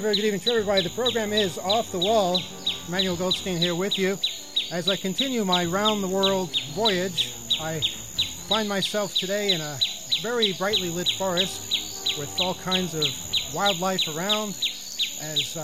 very good evening to everybody. The program is Off the Wall. Emmanuel Goldstein here with you. As I continue my round-the-world voyage, I find myself today in a very brightly lit forest with all kinds of wildlife around. As,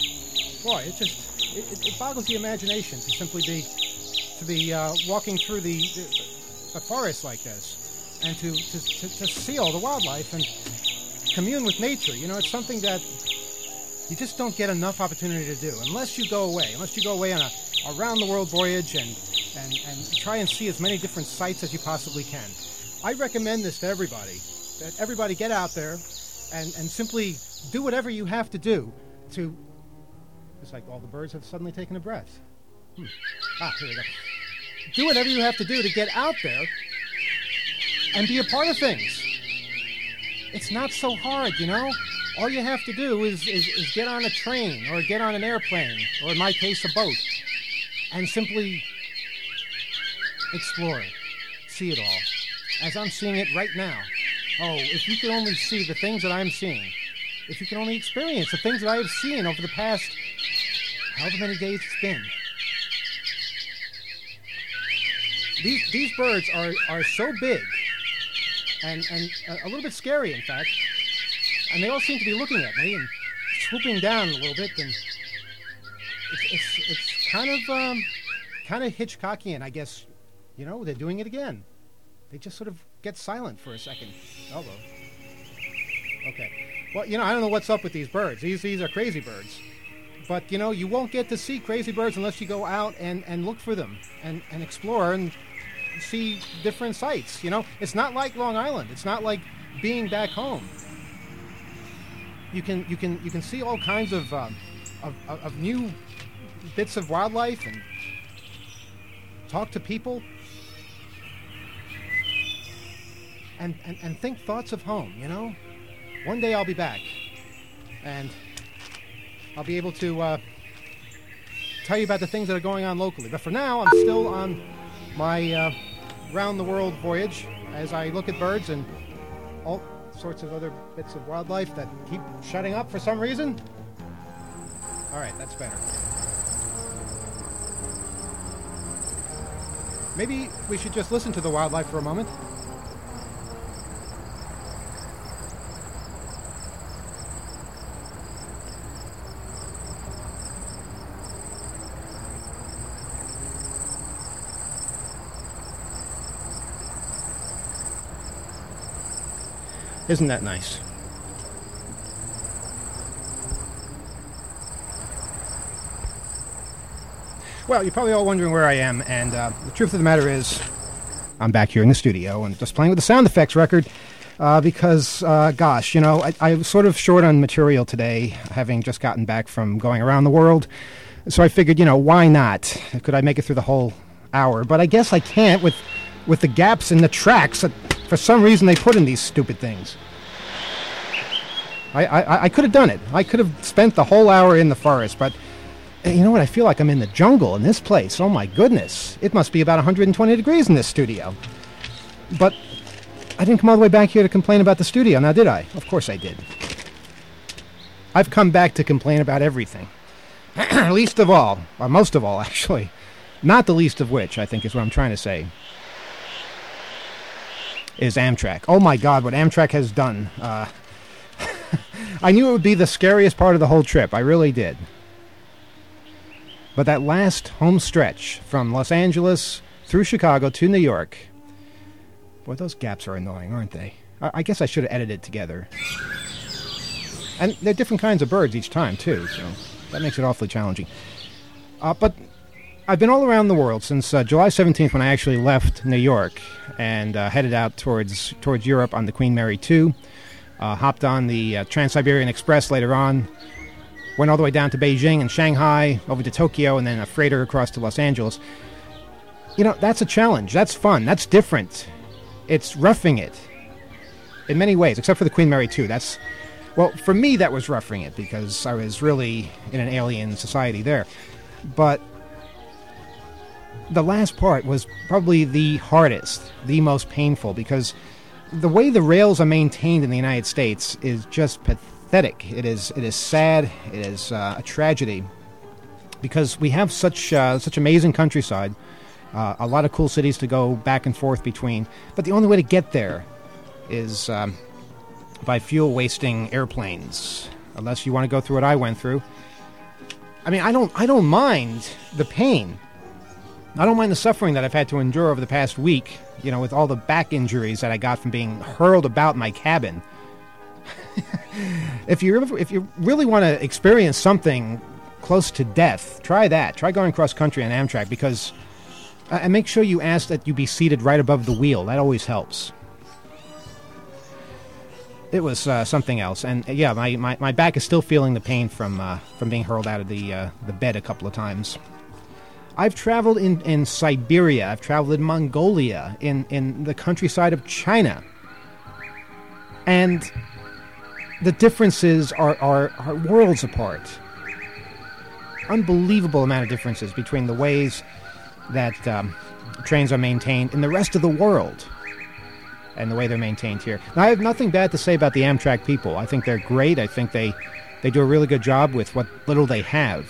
it boggles the imagination to simply be walking through the forest like this, and to see all the wildlife and commune with nature. You know, it's something that you just don't get enough opportunity to do unless you go away on a round-the-world voyage and try and see as many different sites as you possibly can. I recommend this to everybody, that everybody get out there and simply do whatever you have to do to... It's like all the birds have suddenly taken a breath. Here we go. Do whatever you have to do to get out there and be a part of things. It's not so hard, you know? All you have to do is get on a train or get on an airplane, or in my case, a boat, and simply explore, see it all, as I'm seeing it right now. Oh, if you could only see the things that I'm seeing, if you could only experience the things that I have seen over the past however many days it's been. These birds are so big and a little bit scary, in fact. And they all seem to be looking at me and swooping down a little bit, and it's kind of Hitchcockian, I guess. You know, they're doing it again. They just sort of get silent for a second. Hello. Okay. Well, you know, I don't know what's up with these birds. These are crazy birds. But, you know, you won't get to see crazy birds unless you go out and look for them and explore and see different sights. You know, it's not like Long Island. It's not like being back home. You can see all kinds of new bits of wildlife and talk to people and think thoughts of home. You know, one day I'll be back and I'll be able to tell you about the things that are going on locally. But for now, I'm still on my round-the-world voyage as I look at birds and all sorts of other bits of wildlife that keep shutting up for some reason. All right, that's better. Maybe we should just listen to the wildlife for a moment. Isn't that nice? Well, you're probably all wondering where I am, and the truth of the matter is I'm back here in the studio and just playing with the sound effects record because, gosh, you know, I was sort of short on material today, having just gotten back from going around the world. So I figured, you know, why not? Could I make it through the whole hour? But I guess I can't with the gaps in the tracks that for some reason they put in these stupid things. I could have done it. I could have spent the whole hour in the forest, but you know what? I feel like I'm in the jungle in this place. Oh my goodness. It must be about 120 degrees in this studio. But I didn't come all the way back here to complain about the studio, now did I? Of course I did. I've come back to complain about everything. Least of all, or most of all actually. Not the least of which, I think is what I'm trying to say, is Amtrak. Oh my God, what Amtrak has done. I knew it would be the scariest part of the whole trip. I really did. But that last home stretch from Los Angeles through Chicago to New York, boy, those gaps are annoying, aren't they? I guess I should have edited it together. And they're different kinds of birds each time, too, so that makes it awfully challenging. But I've been all around the world since July 17th, when I actually left New York and headed out towards Europe on the Queen Mary 2. Hopped on the Trans-Siberian Express later on, went all the way down to Beijing and Shanghai, over to Tokyo, and then a freighter across to Los Angeles. You know, that's a challenge. That's fun. That's different. It's roughing it in many ways, except for the Queen Mary 2. Well, for me, that was roughing it because I was really in an alien society there. But the last part was probably the hardest, the most painful, because the way the rails are maintained in the United States is just pathetic. It is sad. It is a tragedy because we have such amazing countryside, a lot of cool cities to go back and forth between. But the only way to get there is by fuel-wasting airplanes. Unless you want to go through what I went through. I mean, I don't mind the pain. I don't mind the suffering that I've had to endure over the past week, with all the back injuries that I got from being hurled about my cabin. If you really want to experience something close to death, try that. Try going cross country on Amtrak, because and make sure you ask that you be seated right above the wheel. That always helps. It was something else, and yeah, my back is still feeling the pain from being hurled out of the bed a couple of times. I've traveled in Siberia. I've traveled in Mongolia, in the countryside of China, and the differences are worlds apart. Unbelievable amount of differences between the ways that trains are maintained in the rest of the world and the way they're maintained here. Now, I have nothing bad to say about the Amtrak people. I think they're great. I think they do a really good job with what little they have.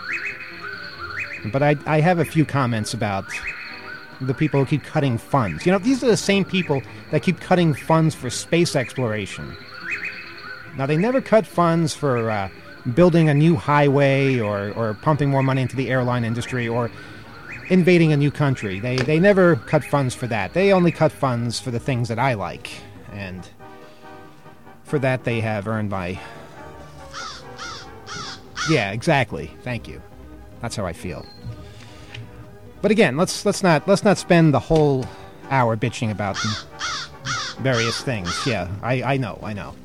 But I have a few comments about the people who keep cutting funds. These are the same people that keep cutting funds for space exploration. Now, they never cut funds for building a new highway or pumping more money into the airline industry or invading a new country. They never cut funds for that. They only cut funds for the things that I like. And for that, they have earned my... Yeah, exactly. Thank you. That's how I feel. But again, let's not spend the whole hour bitching about various things. Yeah, I know.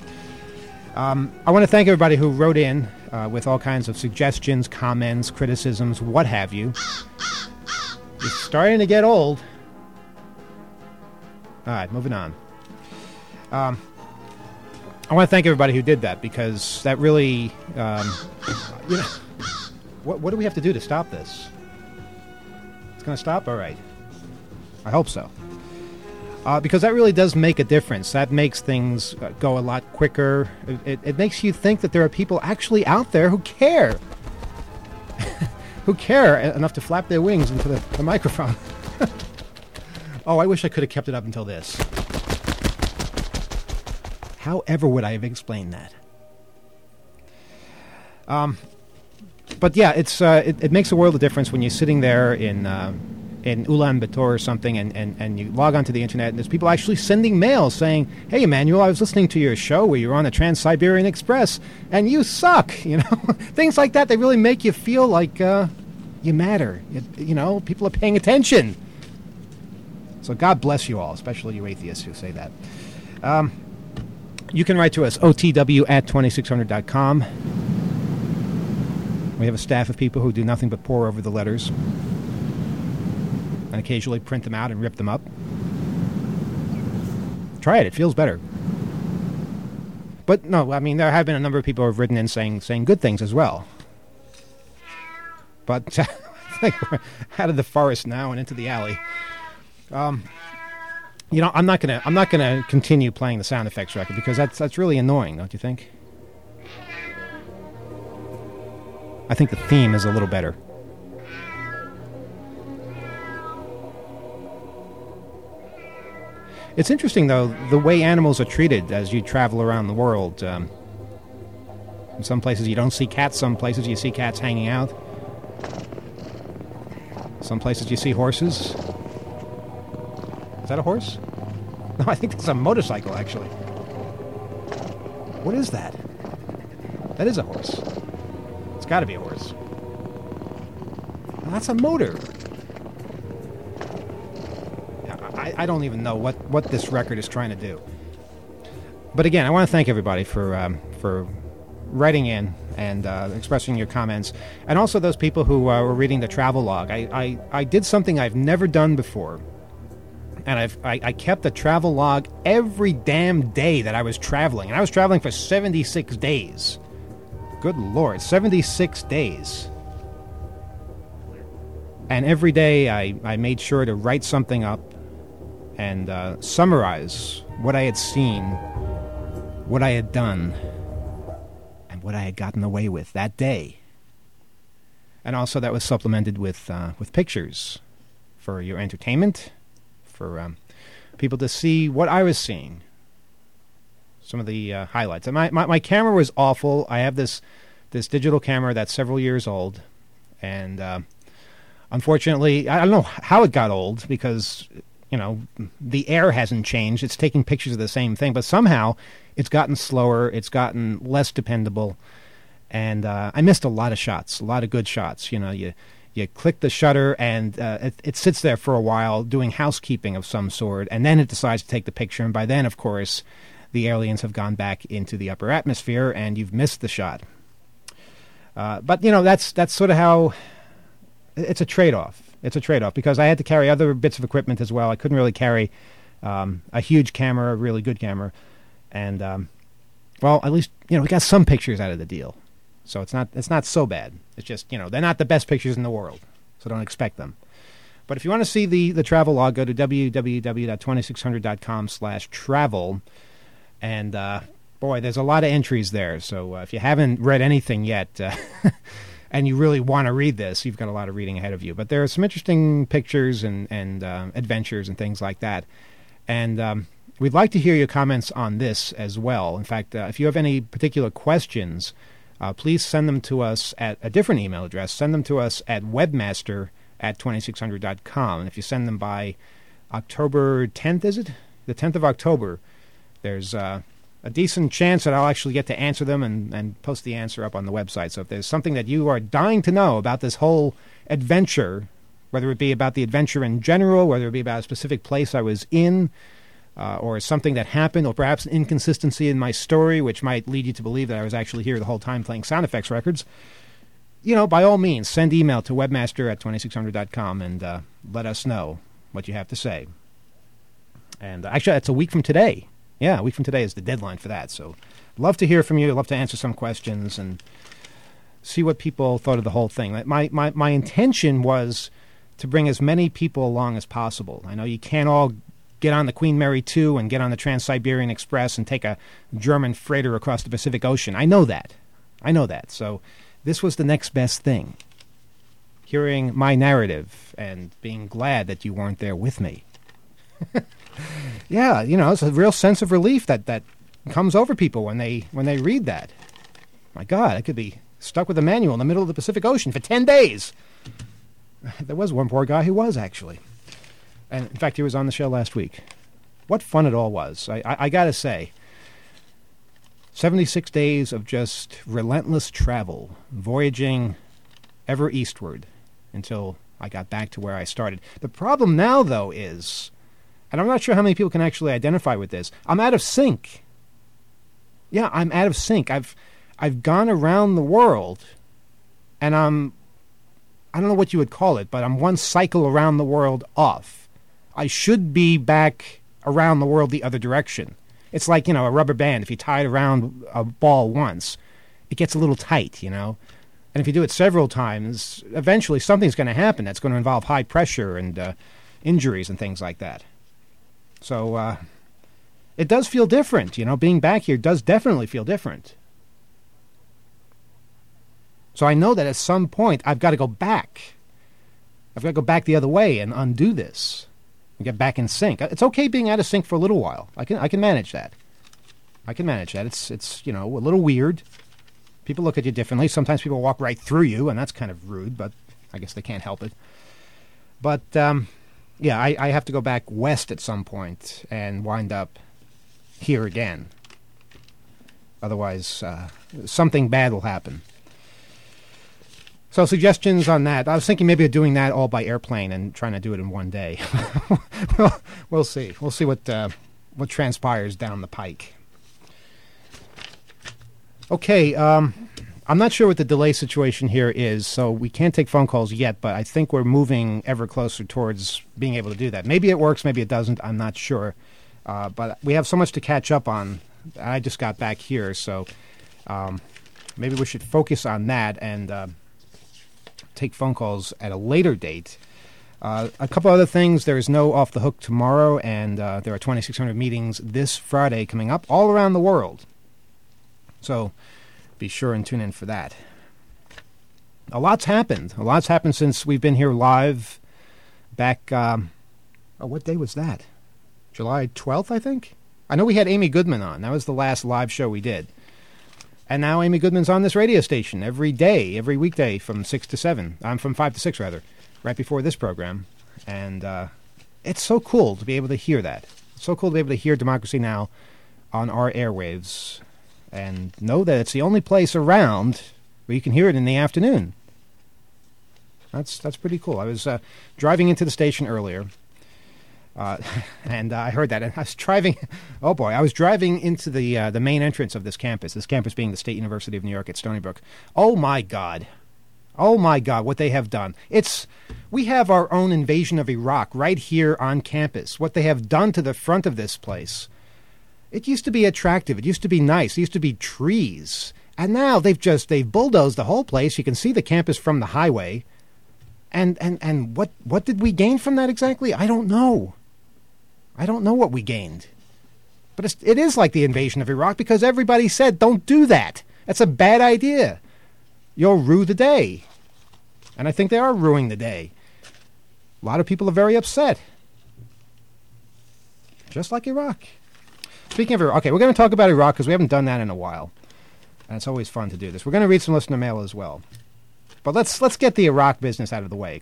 I want to thank everybody who wrote in with all kinds of suggestions, comments, criticisms, what have you. It's starting to get old. All right, moving on. I want to thank everybody who did that, because that really, what do we have to do to stop this? It's going to stop? All right. I hope so. Because that really does make a difference. That makes things go a lot quicker. It makes you think that there are people actually out there who care. Who care enough to flap their wings into the microphone. Oh, I wish I could have kept it up until this. However would I have explained that? But yeah, it makes a world of difference when you're sitting there in Ulaanbaatar or something, and you log onto the internet, and there's people actually sending mail saying, "Hey, Emmanuel, I was listening to your show where you were on the Trans-Siberian Express, and you suck." Things like that. They really make you feel like you matter. People are paying attention. So God bless you all, especially you atheists who say that. You can write to us, otw@2600.com. We have a staff of people who do nothing but pore over the letters and occasionally print them out and rip them up. Try it. It feels better. But no, I mean, there have been a number of people who have written in saying good things as well. But I think we're out of the forest now and into the alley. I'm not gonna continue playing the sound effects record, because that's really annoying, don't you think? I think the theme is a little better. It's interesting, though, the way animals are treated as you travel around the world. In some places you don't see cats, some places you see cats hanging out. Some places you see horses. Is that a horse? No, I think that's a motorcycle, actually. What is that? That is a horse. It's got to be a horse. Well, that's a motor. I don't even know what this record is trying to do. But again, I want to thank everybody for writing in and expressing your comments, and also those people who were reading the travel log. I did something I've never done before, and I kept a travel log every damn day that I was traveling, and I was traveling for 76 days. Good Lord, 76 days. And every day I made sure to write something up and summarize what I had seen, what I had done, what I had gotten away with that day. And also that was supplemented with pictures for your entertainment, for people to see what I was seeing. Some of the highlights. And my camera was awful. I have this digital camera that's several years old. And unfortunately, I don't know how it got old because, the air hasn't changed. It's taking pictures of the same thing. But somehow it's gotten slower. It's gotten less dependable. And I missed a lot of shots, a lot of good shots. You click the shutter and it sits there for a while doing housekeeping of some sort. And then it decides to take the picture. And by then, of course, the aliens have gone back into the upper atmosphere and you've missed the shot. But, that's sort of how it's a trade-off. It's a trade-off because I had to carry other bits of equipment as well. I couldn't really carry a huge camera, a really good camera. And, at least, we got some pictures out of the deal. So it's not so bad. It's just, they're not the best pictures in the world. So don't expect them. But if you want to see the travel log, go to www.2600.com/travel. And, boy, there's a lot of entries there. So if you haven't read anything yet and you really want to read this, you've got a lot of reading ahead of you. But there are some interesting pictures and adventures and things like that. And we'd like to hear your comments on this as well. In fact, if you have any particular questions, please send them to us at a different email address. Send them to us at webmaster@2600.com. And if you send them by October 10th, is it? The 10th of October, there's a decent chance that I'll actually get to answer them and post the answer up on the website. So if there's something that you are dying to know about this whole adventure, whether it be about the adventure in general, whether it be about a specific place I was in, or something that happened, or perhaps an inconsistency in my story, which might lead you to believe that I was actually here the whole time playing sound effects records, by all means, send email to webmaster@2600.com and let us know what you have to say. And actually, that's a week from today. Yeah, a week from today is the deadline for that. So love to hear from you. Love to answer some questions and see what people thought of the whole thing. My intention was to bring as many people along as possible. I know you can't all get on the Queen Mary 2 and get on the Trans-Siberian Express and take a German freighter across the Pacific Ocean. I know that. So this was the next best thing. Hearing my narrative and being glad that you weren't there with me. Yeah, it's a real sense of relief that comes over people when they read that. My God, I could be stuck with a manual in the middle of the Pacific Ocean for 10 days. There was one poor guy who was, actually. And, in fact, he was on the show last week. What fun it all was. I got to say, 76 days of just relentless travel, voyaging ever eastward until I got back to where I started. The problem now, though, is, and I'm not sure how many people can actually identify with this, I'm out of sync. Yeah, I'm out of sync. I've gone around the world, and I don't know what you would call it, but I'm one cycle around the world off. I should be back around the world the other direction. It's like, a rubber band. If you tie it around a ball once, it gets a little tight, And if you do it several times, eventually something's going to happen that's going to involve high pressure and injuries and things like that. So it does feel different, Being back here does definitely feel different. So I know that at some point I've got to go back. I've got to go back the other way and undo this. And get back in sync. It's okay being out of sync for a little while. I can manage that. It's a little weird. People look at you differently. Sometimes people walk right through you, and that's kind of rude, but I guess they can't help it. But, I have to go back west at some point and wind up here again. Otherwise, something bad will happen. So suggestions on that. I was thinking maybe of doing that all by airplane and trying to do it in one day. Well, we'll see. We'll see what transpires down the pike. Okay, I'm not sure what the delay situation here is, so we can't take phone calls yet, but I think we're moving ever closer towards being able to do that. Maybe it works, maybe it doesn't. I'm not sure. But we have so much to catch up on. I just got back here, so maybe we should focus on that and take phone calls at a later date. A couple other things. There is no Off the Hook tomorrow, and there are 2600 meetings this Friday coming up all around the world. So be sure and tune in for that. A lot's happened. A lot's happened since we've been here live back, what day was that? July 12th, I think? I know we had Amy Goodman on. That was the last live show we did. And now Amy Goodman's on this radio station every day, every weekday from 6 to 7. From 5 to 6, rather, right before this program. And it's so cool to be able to hear that. It's so cool to be able to hear Democracy Now! On our airwaves and know that it's the only place around where you can hear it in the afternoon. That's pretty cool. I was driving into the station earlier, and I heard that. And I was driving. Oh boy, I was driving into the main entrance of this campus. This campus being the State University of New York at Stony Brook. Oh my God, what they have done! We have our own invasion of Iraq right here on campus. What they have done to the front of this place. It used to be attractive. It used to be nice. It used to be trees. And now they've bulldozed the whole place. You can see the campus from the highway. And what did we gain from that exactly? I don't know. I don't know what we gained. But it is like the invasion of Iraq because everybody said, don't do that. That's a bad idea. You'll rue the day. And I think they are ruining the day. A lot of people are very upset. Just like Iraq. Speaking of Iraq, okay, we're going to talk about Iraq because we haven't done that in a while. And it's always fun to do this. We're going to read some listener mail as well. But let's get the Iraq business out of the way.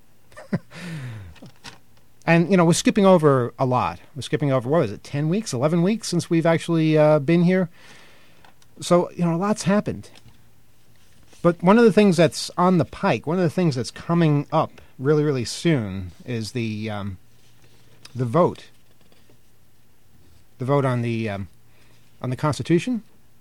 And, we're skipping over a lot. We're skipping over, 10 weeks, 11 weeks since we've actually been here? So, a lot's happened. But one of the things that's on the pike, one of the things that's coming up really, really soon is the vote. The vote on the Constitution,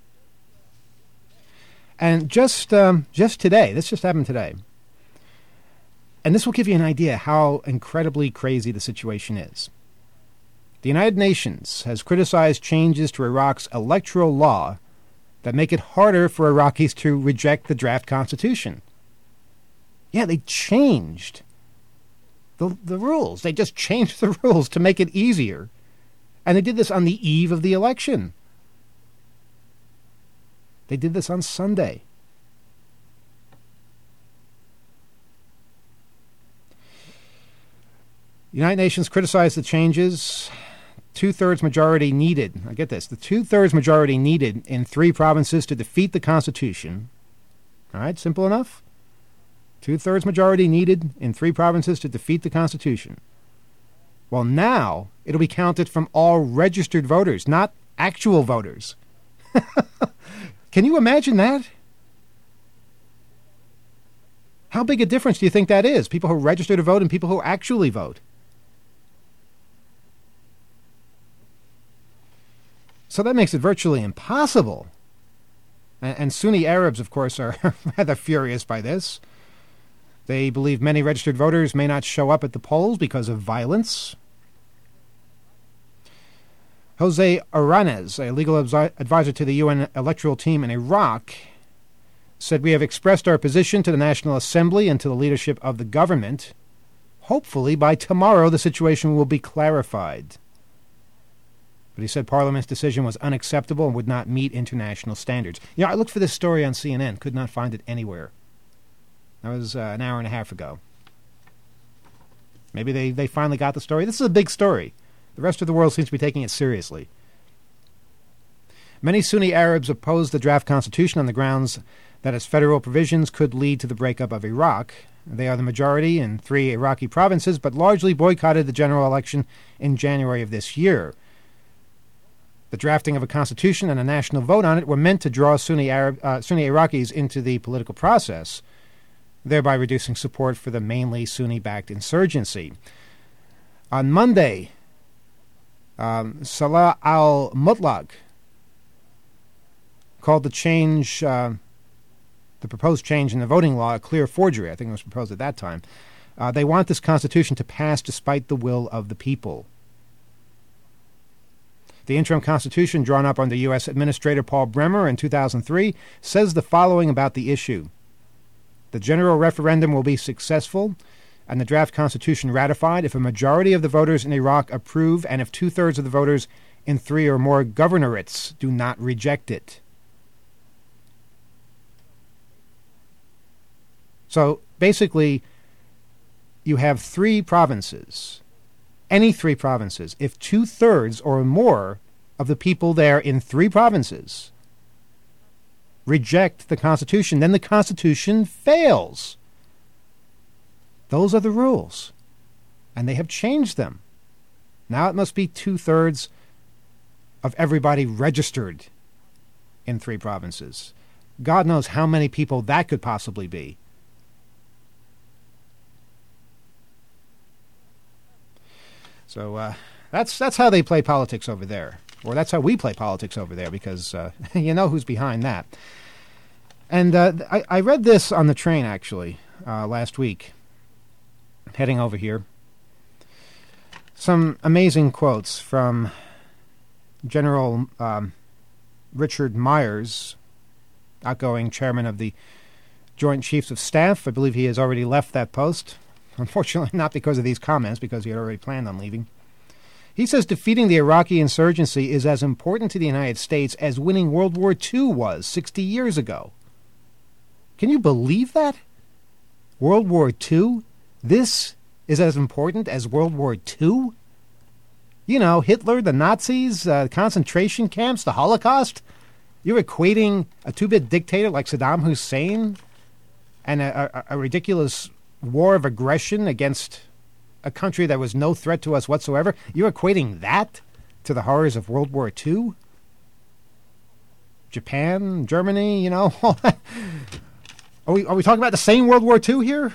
and just today, this just happened today, and this will give you an idea how incredibly crazy the situation is. The United Nations has criticized changes to Iraq's electoral law that make it harder for Iraqis to reject the draft constitution. Yeah, they changed the rules. They just changed the rules to make it easier. And they did this on the eve of the election. They did this on Sunday. The United Nations criticized the changes. Two-thirds majority needed. I get this. The two-thirds majority needed in 3 provinces to defeat the Constitution. All right, simple enough. Two-thirds majority needed in 3 provinces to defeat the Constitution. Well, now it'll be counted from all registered voters, not actual voters. Can you imagine that? How big a difference do you think that is? People who register to vote and people who actually vote. So that makes it virtually impossible. And Sunni Arabs, of course, are rather furious by this. They believe many registered voters may not show up at the polls because of violence. Jose Aranes, a legal advisor to the UN electoral team in Iraq, said, "We have expressed our position to the National Assembly and to the leadership of the government. Hopefully by tomorrow the situation will be clarified." But he said Parliament's decision was unacceptable and would not meet international standards. I looked for this story on CNN, could not find it anywhere. That was an hour and a half ago. Maybe they finally got the story. This is a big story. The rest of the world seems to be taking it seriously. Many Sunni Arabs oppose the draft constitution on the grounds that its federal provisions could lead to the breakup of Iraq. They are the majority in 3 Iraqi provinces, but largely boycotted the general election in January of this year. The drafting of a constitution and a national vote on it were meant to draw Sunni Iraqis into the political process, thereby reducing support for the mainly Sunni-backed insurgency. On Monday, Salah al-Mutlaq called the proposed change in the voting law a clear forgery. I think it was proposed at that time. They want this constitution to pass despite the will of the people. The interim constitution drawn up under U.S. Administrator Paul Bremer in 2003 says the following about the issue. The general referendum will be successful and the draft constitution ratified if a majority of the voters in Iraq approve and if 2/3 of the voters in 3 or more governorates do not reject it. So basically, you have 3 provinces, any 3 provinces. If 2/3 or more of the people there in 3 provinces reject the Constitution, then the Constitution fails. Those are the rules. And they have changed them. Now it must be 2/3 of everybody registered in 3 provinces. God knows how many people that could possibly be. So that's how they play politics over there. Or that's how we play politics over there, because you know who's behind that. And I read this on the train, actually, last week, heading over here. Some amazing quotes from General Richard Myers, outgoing chairman of the Joint Chiefs of Staff. I believe he has already left that post. Unfortunately, not because of these comments, because he had already planned on leaving. He says defeating the Iraqi insurgency is as important to the United States as winning World War II was 60 years ago. Can you believe that? World War II? This is as important as World War II? You know, Hitler, the Nazis, concentration camps, the Holocaust? You're equating a 2-bit dictator like Saddam Hussein and a ridiculous war of aggression against a country that was no threat to us whatsoever? You're equating that to the horrors of World War II? Japan, Germany, you know, all that. Are we talking about the same World War II here?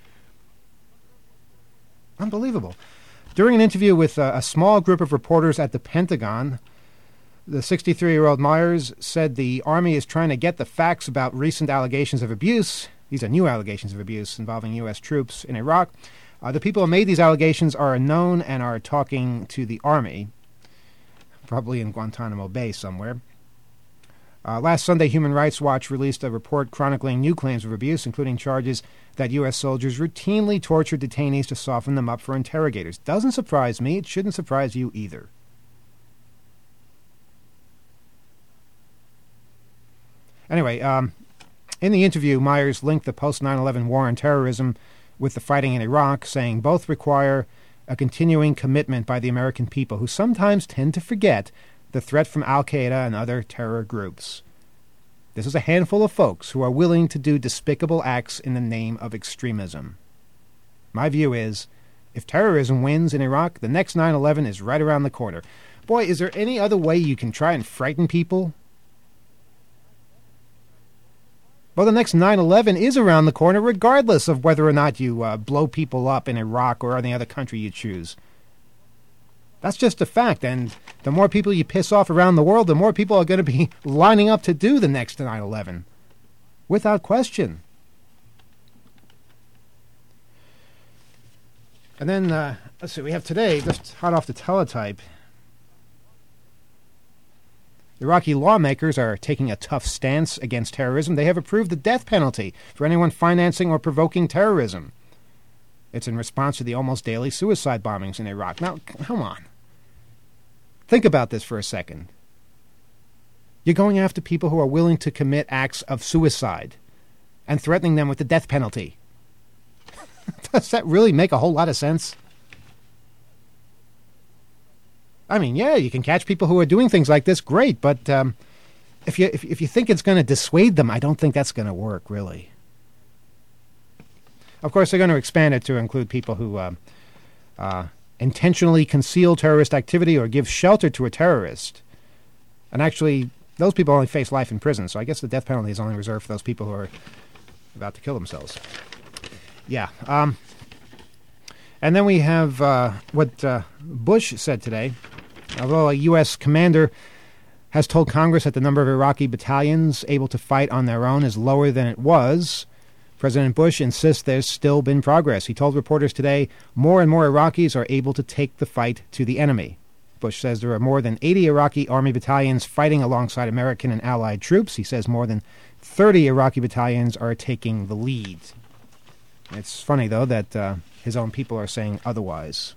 Unbelievable. During an interview with a small group of reporters at the Pentagon, the 63-year-old Myers said the Army is trying to get the facts about recent allegations of abuse. These are new allegations of abuse involving U.S. troops in Iraq. The people who made these allegations are unknown and are talking to the Army, probably in Guantanamo Bay somewhere. Last Sunday, Human Rights Watch released a report chronicling new claims of abuse, including charges that U.S. soldiers routinely tortured detainees to soften them up for interrogators. Doesn't surprise me. It shouldn't surprise you either. Anyway, in the interview, Myers linked the post-9/11 war on terrorism with the fighting in Iraq, saying both require a continuing commitment by the American people, who sometimes tend to forget the threat from al-Qaeda and other terror groups. This is a handful of folks who are willing to do despicable acts in the name of extremism. My view is, if terrorism wins in Iraq, the next 9/11 is right around the corner. Boy, is there any other way you can try and frighten people? Well, the next 9/11 is around the corner, regardless of whether or not you blow people up in Iraq or any other country you choose. That's just a fact, and the more people you piss off around the world, the more people are going to be lining up to do the next 9/11. Without question. And then, let's see, we have today, just hot off the teletype, Iraqi lawmakers are taking a tough stance against terrorism. They have approved the death penalty for anyone financing or provoking terrorism. It's in response to the almost daily suicide bombings in Iraq. Now, come on. Think about this for a second. You're going after people who are willing to commit acts of suicide and threatening them with the death penalty. Does that really make a whole lot of sense? I mean, yeah, you can catch people who are doing things like this, great, but if you think it's going to dissuade them, I don't think that's going to work, really. Of course, they're going to expand it to include people who intentionally conceal terrorist activity or give shelter to a terrorist. And actually, those people only face life in prison, so I guess the death penalty is only reserved for those people who are about to kill themselves. Yeah. And then we have what Bush said today. Although a U.S. commander has told Congress that the number of Iraqi battalions able to fight on their own is lower than it was, President Bush insists there's still been progress. He told reporters today more and more Iraqis are able to take the fight to the enemy. Bush says there are more than 80 Iraqi Army battalions fighting alongside American and allied troops. He says more than 30 Iraqi battalions are taking the lead. It's funny, though, that his own people are saying otherwise.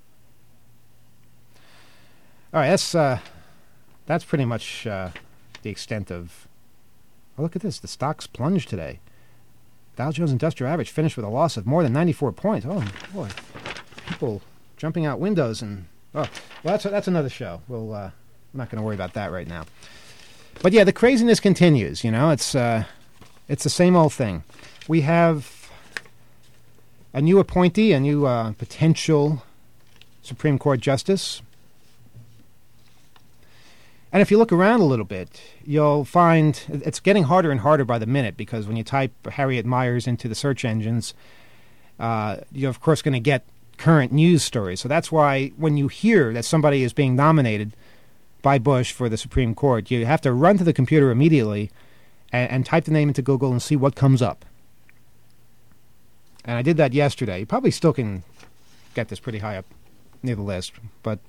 All right, that's pretty much the extent of... Oh, look at this. The stocks plunged today. Dow Jones Industrial Average finished with a loss of more than 94 points. Oh, boy. People jumping out windows and... Oh, well, that's another show. I'm not going to worry about that right now. But yeah, the craziness continues, you know. It's the same old thing. We have a new appointee, a new potential Supreme Court justice. And if you look around a little bit, you'll find it's getting harder and harder by the minute, because when you type Harriet Miers into the search engines, you're of course going to get current news stories. So that's why when you hear that somebody is being nominated by Bush for the Supreme Court, you have to run to the computer immediately and type the name into Google and see what comes up. And I did that yesterday. You probably still can get this pretty high up near the list, but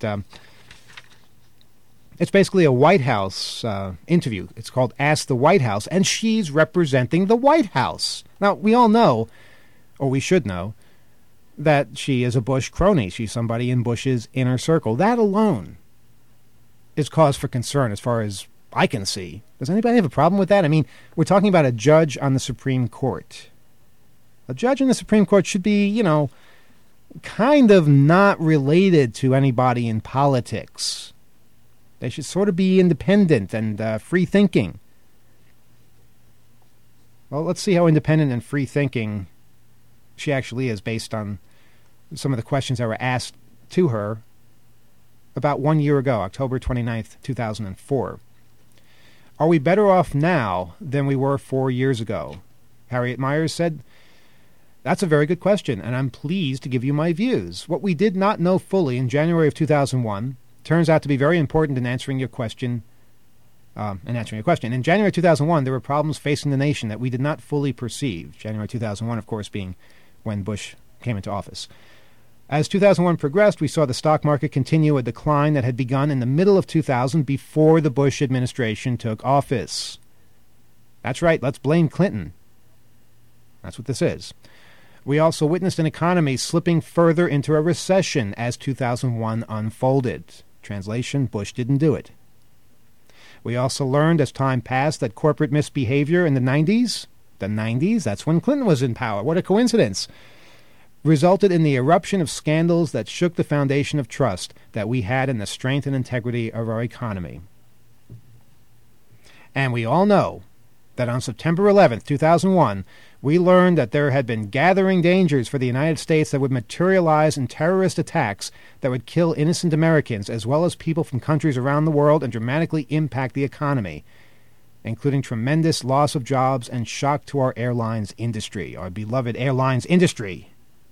it's basically a White House interview. It's called Ask the White House, and she's representing the White House. Now, we all know, or we should know, that she is a Bush crony. She's somebody in Bush's inner circle. That alone is cause for concern as far as I can see. Does anybody have a problem with that? I mean, we're talking about a judge on the Supreme Court. A judge in the Supreme Court should be, you know, kind of not related to anybody in politics. They should sort of be independent and free-thinking. Well, let's see how independent and free-thinking she actually is based on some of the questions that were asked to her about 1 year ago, October 29th, 2004. Are we better off now than we were 4 years ago? Harriet Miers said, "That's a very good question, and I'm pleased to give you my views. What we did not know fully in January of 2001 turns out to be very important in answering your question. In January 2001, there were problems facing the nation that we did not fully perceive." January 2001, of course, being when Bush came into office. As 2001 progressed, we saw the stock market continue a decline that had begun in the middle of 2000 before the Bush administration took office. That's right, let's blame Clinton. That's what this is. We also witnessed an economy slipping further into a recession as 2001 unfolded. Translation, Bush didn't do it. We also learned as time passed that corporate misbehavior in the 90s, that's when Clinton was in power, what a coincidence, resulted in the eruption of scandals that shook the foundation of trust that we had in the strength and integrity of our economy. And we all know that on September 11th, 2001, we learned that there had been gathering dangers for the United States that would materialize in terrorist attacks that would kill innocent Americans as well as people from countries around the world and dramatically impact the economy, including tremendous loss of jobs and shock to our airlines industry, our beloved airlines industry.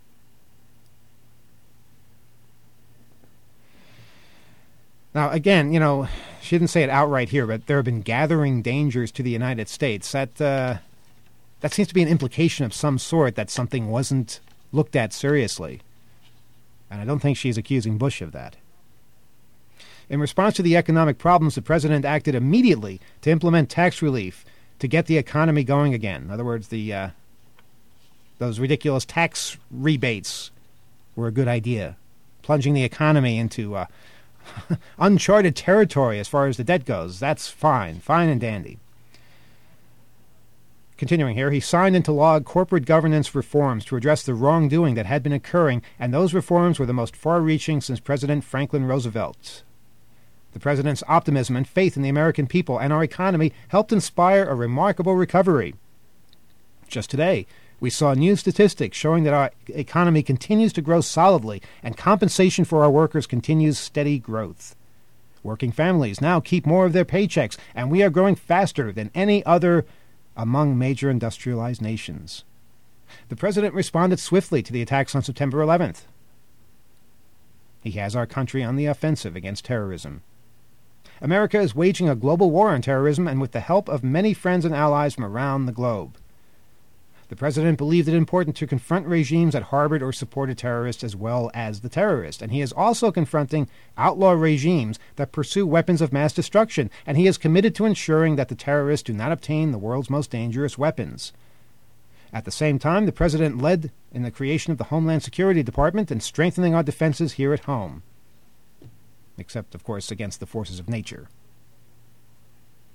Now, again, you know, she didn't say it outright here, but there have been gathering dangers to the United States. That seems to be an implication of some sort that something wasn't looked at seriously. And I don't think she's accusing Bush of that. In response to the economic problems, the president acted immediately to implement tax relief to get the economy going again. In other words, those ridiculous tax rebates were a good idea. Plunging the economy into uncharted territory as far as the debt goes. That's fine and dandy. Continuing here, he signed into law corporate governance reforms to address the wrongdoing that had been occurring, and those reforms were the most far-reaching since President Franklin Roosevelt. The president's optimism and faith in the American people and our economy helped inspire a remarkable recovery. Just today, we saw new statistics showing that our economy continues to grow solidly and compensation for our workers continues steady growth. Working families now keep more of their paychecks, and we are growing faster than any other among major industrialized nations. The president responded swiftly to the attacks on September 11th. He has our country on the offensive against terrorism. America is waging a global war on terrorism and with the help of many friends and allies from around the globe. The president believed it important to confront regimes that harbored or supported terrorists as well as the terrorist, and he is also confronting outlaw regimes that pursue weapons of mass destruction, and he is committed to ensuring that the terrorists do not obtain the world's most dangerous weapons. At the same time, the president led in the creation of the Homeland Security Department and strengthening our defenses here at home, except, of course, against the forces of nature.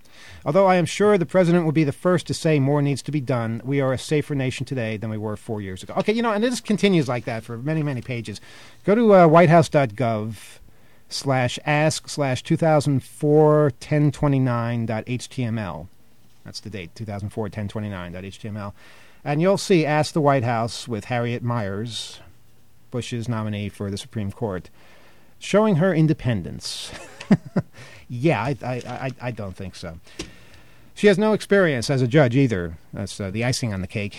Although I am sure the president will be the first to say more needs to be done, we are a safer nation today than we were 4 years ago. Okay, and it just continues like that for many, many pages. Go to whitehouse.gov/ask/2004-1029.html. That's the date, 2004-1029.html. And you'll see Ask the White House with Harriet Miers, Bush's nominee for the Supreme Court, showing her independence. Yeah, I don't think so. She has no experience as a judge either. That's the icing on the cake.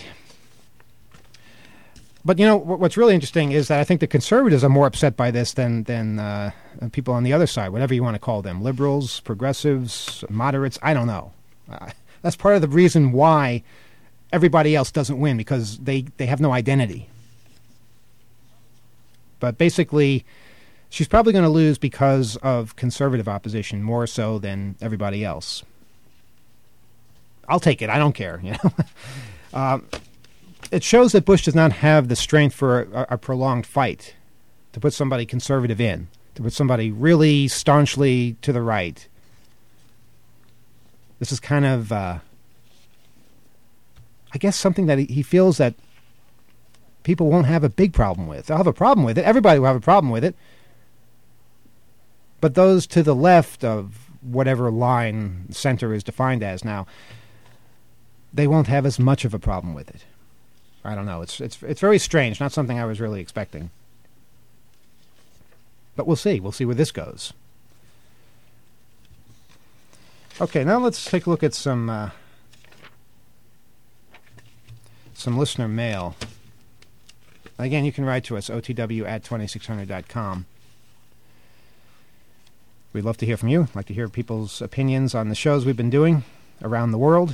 But, what's really interesting is that I think the conservatives are more upset by this than people on the other side, whatever you want to call them, liberals, progressives, moderates, I don't know. That's part of the reason why everybody else doesn't win, because they have no identity. But basically, she's probably going to lose because of conservative opposition more so than everybody else. I'll take it. I don't care. It shows that Bush does not have the strength for a prolonged fight to put somebody conservative in, to put somebody really staunchly to the right. This is kind of, I guess, something that he feels that people won't have a big problem with. They'll have a problem with it. Everybody will have a problem with it. But those to the left of whatever line center is defined as now, they won't have as much of a problem with it. I don't know. It's very strange. Not something I was really expecting. But we'll see. We'll see where this goes. Okay, now let's take a look at some listener mail. Again, you can write to us, otw@2600.com. We'd love to hear from you. I'd like to hear people's opinions on the shows we've been doing around the world.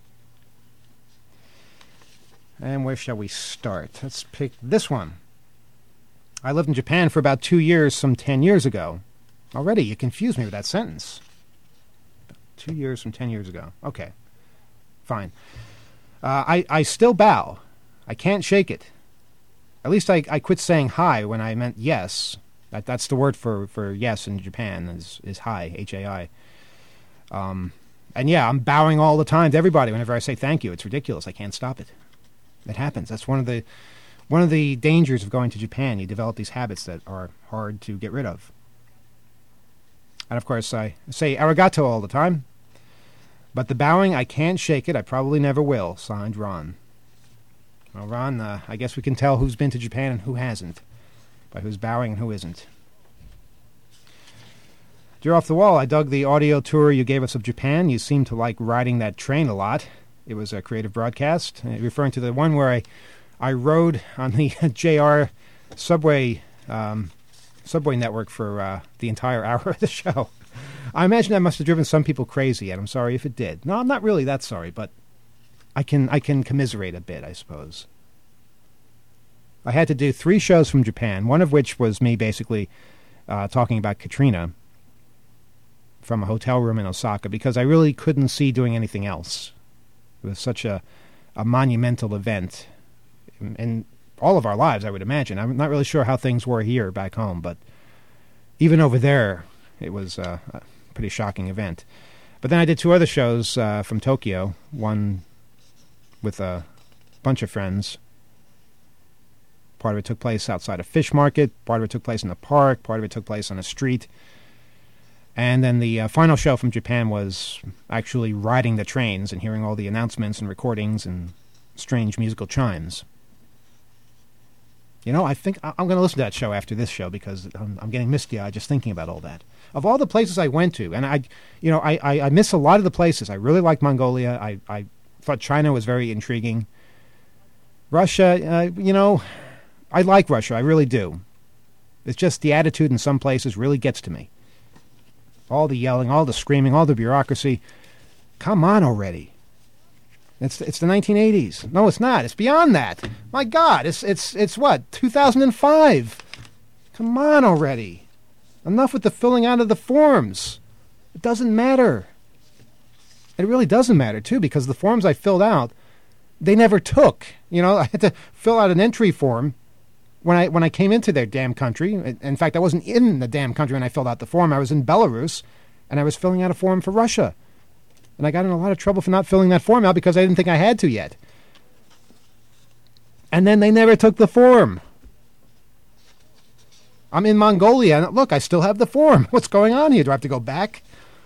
And where shall we start? Let's pick this one. I lived in Japan for about 2 years, some 10 years ago. Already, you confused me with that sentence. 2 years from 10 years ago. Okay, fine. I still bow. I can't shake it. At least I quit saying hi when I meant yes. That's the word for yes in Japan is hi, H-A-I. And yeah, I'm bowing all the time to everybody whenever I say thank you. It's ridiculous. I can't stop it. It happens. That's one of the dangers of going to Japan. You develop these habits that are hard to get rid of. And of course, I say arigato all the time. But the bowing, I can't shake it. I probably never will. Signed, Ron. Well, Ron, I guess we can tell who's been to Japan and who hasn't, by who's bowing and who isn't. Dear Off the Wall, I dug the audio tour you gave us of Japan. You seem to like riding that train a lot. It was a creative broadcast, referring to the one where I rode on the JR subway network for the entire hour of the show. I imagine that must have driven some people crazy, and I'm sorry if it did. No, I'm not really that sorry, but I can commiserate a bit, I suppose. I had to do 3 shows from Japan, one of which was me basically talking about Katrina from a hotel room in Osaka, because I really couldn't see doing anything else. It was such a monumental event in all of our lives, I would imagine. I'm not really sure how things were here back home, but even over there, it was a pretty shocking event. But then I did 2 other shows from Tokyo, one with a bunch of friends. Part of it took place outside a fish market, part of it took place in a park, part of it took place on a street. And then the final show from Japan was actually riding the trains and hearing all the announcements and recordings and strange musical chimes. I think I'm going to listen to that show after this show, because I'm getting misty-eyed just thinking about all that. Of all the places I went to, and I miss a lot of the places. I really liked Mongolia. I thought China was very intriguing. Russia, I like Russia. I really do. It's just the attitude in some places really gets to me. All the yelling, all the screaming, all the bureaucracy. Come on already. It's the 1980s. No, it's not. It's beyond that. My God, it's what, 2005? Come on already. Enough with the filling out of the forms. It doesn't matter. It really doesn't matter, too, because the forms I filled out, they never took. I had to fill out an entry form when I came into their damn country. In fact, I wasn't in the damn country when I filled out the form. I was in Belarus, and I was filling out a form for Russia. And I got in a lot of trouble for not filling that form out because I didn't think I had to yet. And then they never took the form. I'm in Mongolia, and look, I still have the form. What's going on here? Do I have to go back?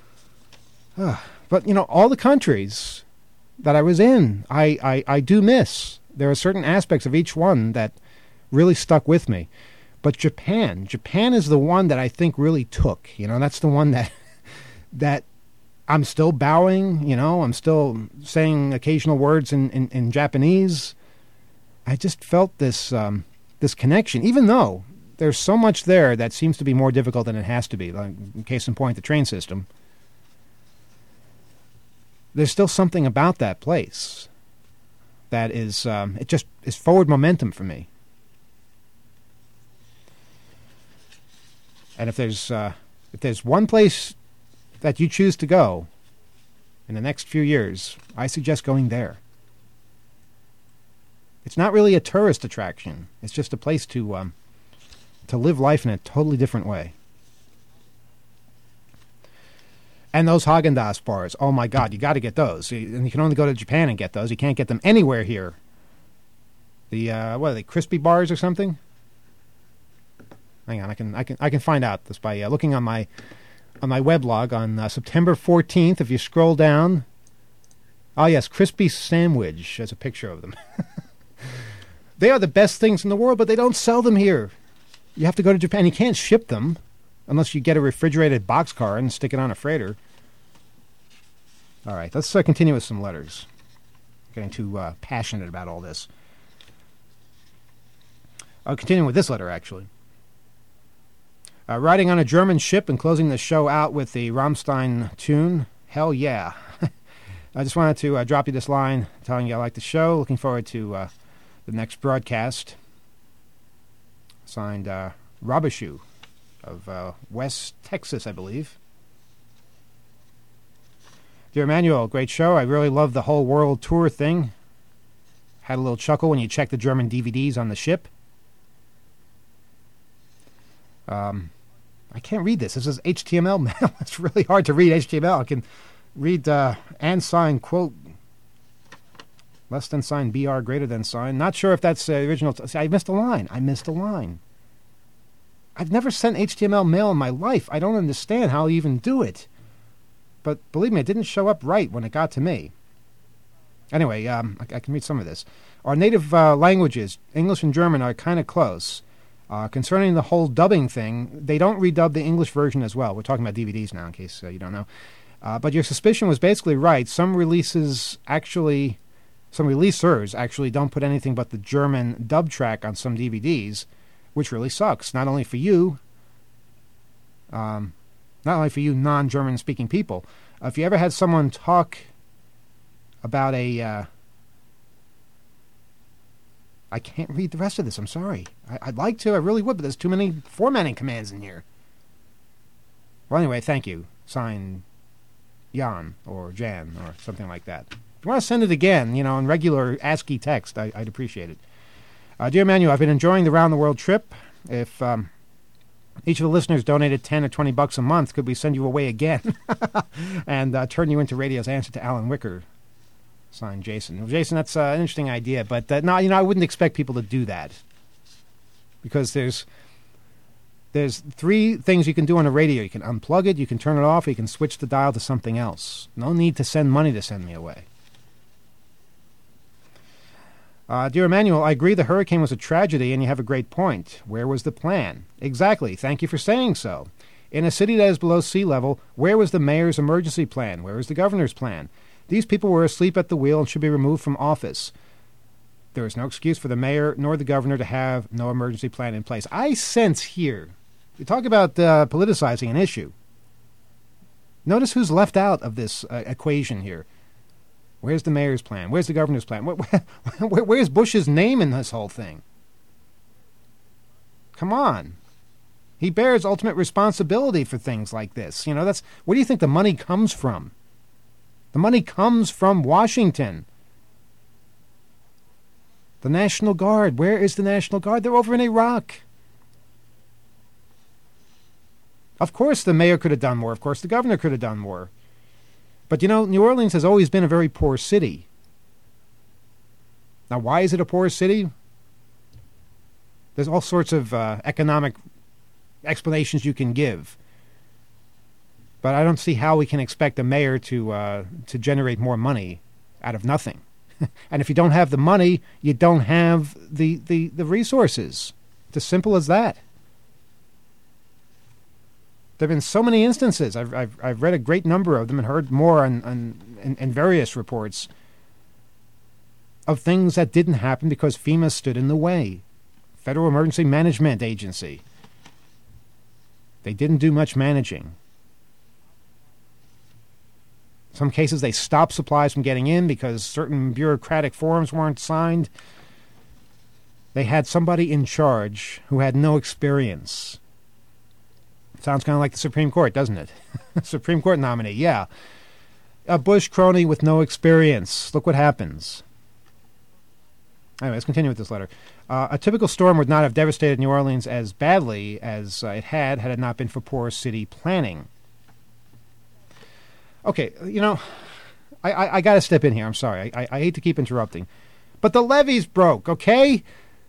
But, all the countries that I was in, I do miss. There are certain aspects of each one that really stuck with me. But Japan is the one that I think really took. That's the one that I'm still bowing. I'm still saying occasional words in Japanese. I just felt this connection, even though there's so much there that seems to be more difficult than it has to be. Like, case in point, the train system. There's still something about that place that is it just is forward momentum for me. And if there's one place that you choose to go in the next few years, I suggest going there. It's not really a tourist attraction. It's just a place to live life in a totally different way. And those Haagen-Dazs bars, oh my God, you got to get those. And you can only go to Japan and get those. You can't get them anywhere here. The what are they, crispy bars or something? Hang on, I can find out this by looking on my weblog on September 14th. If you scroll down, oh yes, crispy sandwich. There's a picture of them. They are the best things in the world, but they don't sell them here. You have to go to Japan. You can't ship them unless you get a refrigerated boxcar and stick it on a freighter. All right, let's continue with some letters. I'm getting too passionate about all this. I'll continue with this letter, actually. Riding on a German ship and closing the show out with the Rammstein tune. Hell yeah. I just wanted to drop you this line telling you I like the show. Looking forward to the next broadcast. Signed Rabashu of West Texas, I believe. Dear Emmanuel, great show. I really love the whole world tour thing. Had a little chuckle when you checked the German DVDs on the ship. I can't read this. This is HTML mail. It's really hard to read HTML. I can read and sign, quote, less than sign, BR, greater than sign. Not sure if that's the original. See, I missed a line. I've never sent HTML mail in my life. I don't understand how I even do it. But believe me, it didn't show up right when it got to me. Anyway, I can read some of this. Our native languages, English and German, are kind of close. Concerning the whole dubbing thing, they don't redub the English version as well. We're talking about DVDs now, in case you don't know. But your suspicion was basically right. Some releasers actually don't put anything but the German dub track on some DVDs, which really sucks. Not only for you non-German speaking people. If you ever had someone talk about I can't read the rest of this. I'm sorry. I'd like to. I really would, but there's too many formatting commands in here. Well, anyway, thank you. Sign Jan or Jan or something like that. If you want to send it again, in regular ASCII text, I'd appreciate it. Dear Emmanuel, I've been enjoying the round the world trip. If each of the listeners donated $10 or $20 a month, could we send you away again and turn you into radio's answer to Alan Wicker? Signed, Jason. Well, Jason, that's an interesting idea, but no, I wouldn't expect people to do that because there's three things you can do on a radio. You can unplug it, you can turn it off, or you can switch the dial to something else. No need to send money to send me away. Dear Emmanuel, I agree the hurricane was a tragedy, and you have a great point. Where was the plan? Exactly. Thank you for saying so. In a city that is below sea level, where was the mayor's emergency plan? Where was the governor's plan? These people were asleep at the wheel and should be removed from office. There is no excuse for the mayor nor the governor to have no emergency plan in place. I sense here, you talk about politicizing an issue. Notice who's left out of this equation here. Where's the mayor's plan? Where's the governor's plan? Where's Bush's name in this whole thing? Come on. He bears ultimate responsibility for things like this. That's where do you think the money comes from? The money comes from Washington. The National Guard. Where is the National Guard? They're over in Iraq. Of course the mayor could have done more. Of course the governor could have done more. But, New Orleans has always been a very poor city. Now, why is it a poor city? There's all sorts of economic explanations you can give. But I don't see how we can expect a mayor to generate more money out of nothing. And if you don't have the money, you don't have the resources. It's as simple as that. There have been so many instances. I've read a great number of them and heard more in various reports of things that didn't happen because FEMA stood in the way. Federal Emergency Management Agency. They didn't do much managing. In some cases, they stopped supplies from getting in because certain bureaucratic forms weren't signed. They had somebody in charge who had no experience. Sounds kind of like the Supreme Court, doesn't it? Supreme Court nominee, yeah. A Bush crony with no experience. Look what happens. Anyway, let's continue with this letter. A typical storm would not have devastated New Orleans as badly as it had it not been for poor city planning. Okay, I got to step in here. I'm sorry. I hate to keep interrupting. But the levees broke, okay?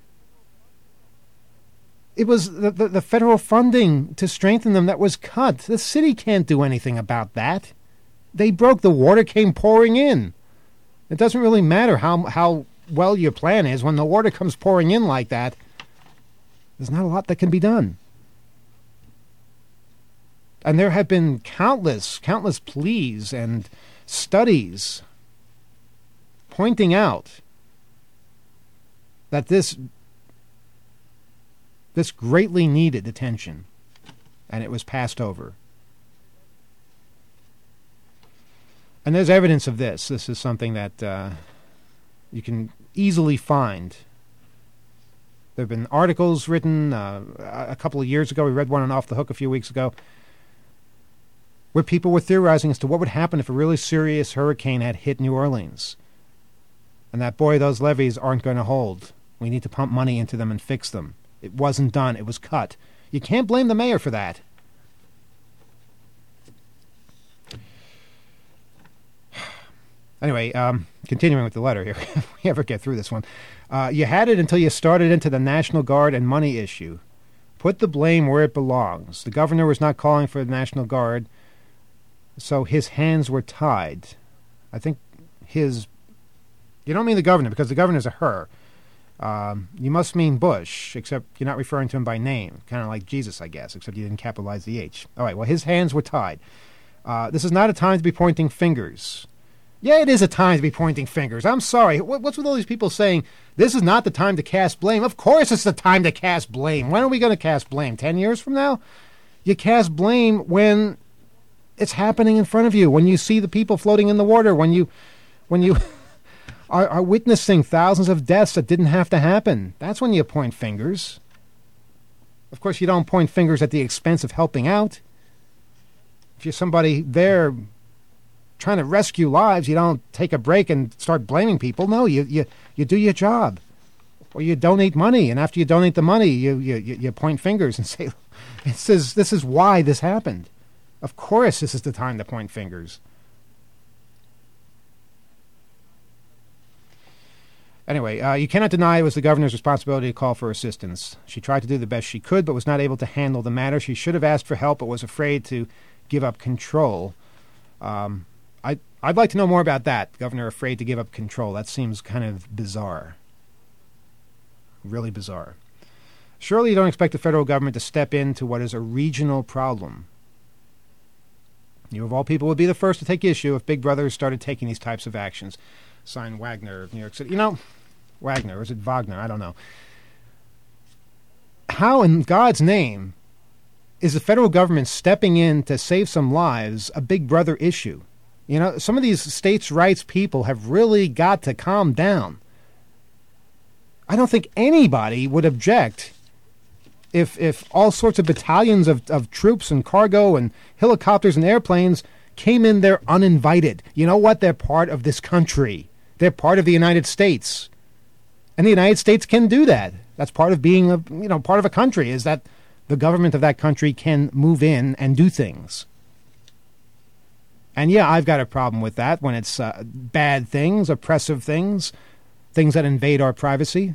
It was the federal funding to strengthen them that was cut. The city can't do anything about that. They broke. The water came pouring in. It doesn't really matter how well your plan is. When the water comes pouring in like that, there's not a lot that can be done. And there have been countless pleas and studies pointing out that this greatly needed attention, and it was passed over. And there's evidence of this. This is something that you can easily find. There have been articles written a couple of years ago. We read one on Off the Hook a few weeks ago, where people were theorizing as to what would happen if a really serious hurricane had hit New Orleans. And that, boy, those levees aren't going to hold. We need to pump money into them and fix them. It wasn't done. It was cut. You can't blame the mayor for that. Anyway, continuing with the letter here, if we ever get through this one. You had it until you started into the National Guard and money issue. Put the blame where it belongs. The governor was not calling for the National Guard, so his hands were tied. I think his... You don't mean the governor, because the governor's a her. You must mean Bush, except you're not referring to him by name. Kind of like Jesus, I guess, except you didn't capitalize the H. All right, well, his hands were tied. This is not a time to be pointing fingers. Yeah, it is a time to be pointing fingers. I'm sorry. What's with all these people saying, this is not the time to cast blame? Of course it's the time to cast blame. When are we going to cast blame? 10 years from now? You cast blame when it's happening in front of you, when you see the people floating in the water, when you are witnessing thousands of deaths that didn't have to happen. That's when you point fingers. Of course, you don't point fingers at the expense of helping out. If you're somebody there trying to rescue lives, you don't take a break and start blaming people. No, you do your job. Or you donate money, and after you donate the money, you point fingers and say, this is why this happened. Of course this is the time to point fingers. Anyway, you cannot deny it was the governor's responsibility to call for assistance. She tried to do the best she could, but was not able to handle the matter. She should have asked for help, but was afraid to give up control. I'd like to know more about that. Governor afraid to give up control. That seems kind of bizarre. Really bizarre. Surely you don't expect the federal government to step into what is a regional problem. You, of all people, would be the first to take issue if Big Brother started taking these types of actions. Signed, Wagner of New York City. Wagner, or is it Wagner? I don't know. How in God's name is the federal government stepping in to save some lives a Big Brother issue? Some of these states' rights people have really got to calm down. I don't think anybody would object if all sorts of battalions of troops and cargo and helicopters and airplanes came in there uninvited. You know what? They're part of this country. They're part of the United States. And the United States can do that. That's part of being part of a country, is that the government of that country can move in and do things. And yeah, I've got a problem with that when it's bad things, oppressive things, things that invade our privacy.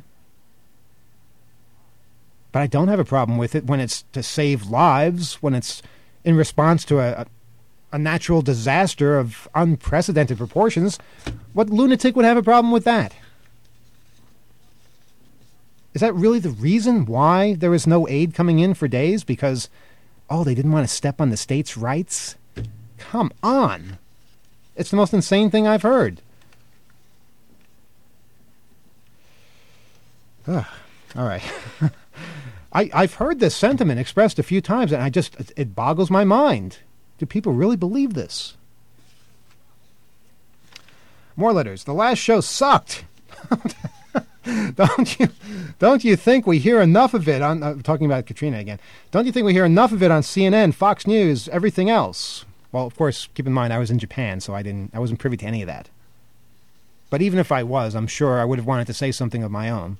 But I don't have a problem with it when it's to save lives, when it's in response to a natural disaster of unprecedented proportions. What lunatic would have a problem with that? Is that really the reason why there was no aid coming in for days? Because, they didn't want to step on the state's rights? Come on. It's the most insane thing I've heard. All right. I've heard this sentiment expressed a few times, and it boggles my mind. Do people really believe this? More letters. The last show sucked. Don't you think we hear enough of it on talking about Katrina again? Don't you think we hear enough of it on CNN, Fox News, everything else? Well, of course, keep in mind I was in Japan, so I wasn't privy to any of that. But even if I was, I'm sure I would have wanted to say something of my own.